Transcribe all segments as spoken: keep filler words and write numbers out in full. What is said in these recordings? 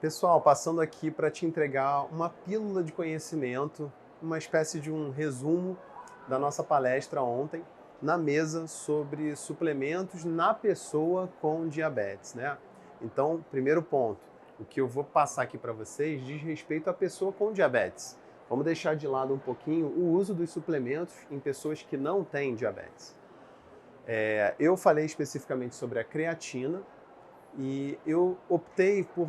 Pessoal, passando aqui para te entregar uma pílula de conhecimento, uma espécie de um resumo da nossa palestra ontem na mesa sobre suplementos na pessoa com diabetes, né? Então, primeiro ponto, o que eu vou passar aqui para vocês diz respeito à pessoa com diabetes. Vamos deixar de lado um pouquinho o uso dos suplementos em pessoas que não têm diabetes. É, eu falei especificamente sobre a creatina e eu optei por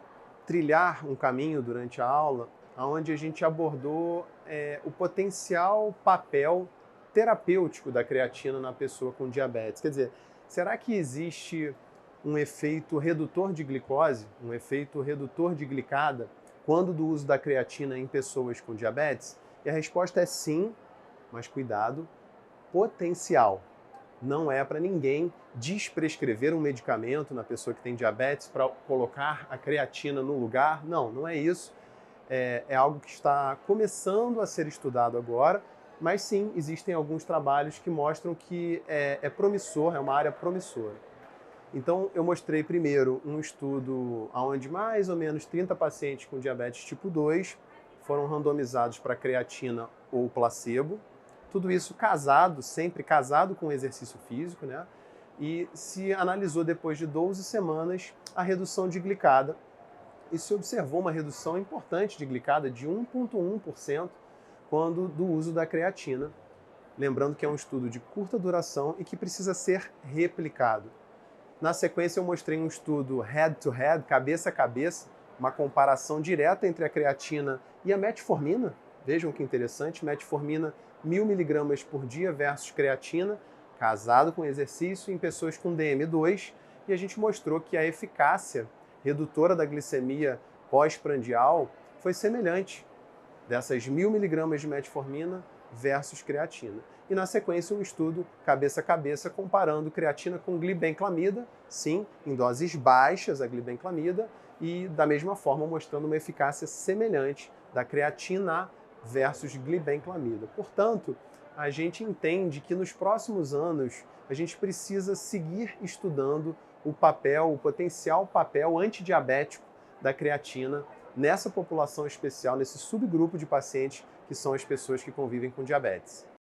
trilhar um caminho durante a aula onde a gente abordou é, o potencial papel terapêutico da creatina na pessoa com diabetes. Quer dizer, será que existe um efeito redutor de glicose, um efeito redutor de glicada, quando do uso da creatina em pessoas com diabetes? E a resposta é sim, mas cuidado, potencial. Não é para ninguém desprescrever um medicamento na pessoa que tem diabetes para colocar a creatina no lugar. Não, não é isso. É, é algo que está começando a ser estudado agora, mas sim, existem alguns trabalhos que mostram que é, é promissor, é uma área promissora. Então, eu mostrei primeiro um estudo onde mais ou menos trinta pacientes com diabetes tipo dois foram randomizados para creatina ou placebo. Tudo isso casado, sempre casado com exercício físico, né? E se analisou depois de doze semanas a redução de glicada e se observou uma redução importante de glicada de um vírgula um por cento quando do uso da creatina. Lembrando que é um estudo de curta duração e que precisa ser replicado. Na sequência eu mostrei um estudo head-to-head, cabeça a cabeça, uma comparação direta entre a creatina e a metformina. Vejam que interessante, metformina mil miligramas por dia versus creatina, casado com exercício em pessoas com D M dois, e a gente mostrou que a eficácia redutora da glicemia pós-prandial foi semelhante dessas mil miligramas de metformina versus creatina. E na sequência um estudo cabeça a cabeça comparando creatina com glibenclamida, sim, em doses baixas a glibenclamida, e da mesma forma mostrando uma eficácia semelhante da creatina versus glibenclamida. Portanto, a gente entende que nos próximos anos a gente precisa seguir estudando o papel, o potencial papel antidiabético da creatina nessa população especial, nesse subgrupo de pacientes que são as pessoas que convivem com diabetes.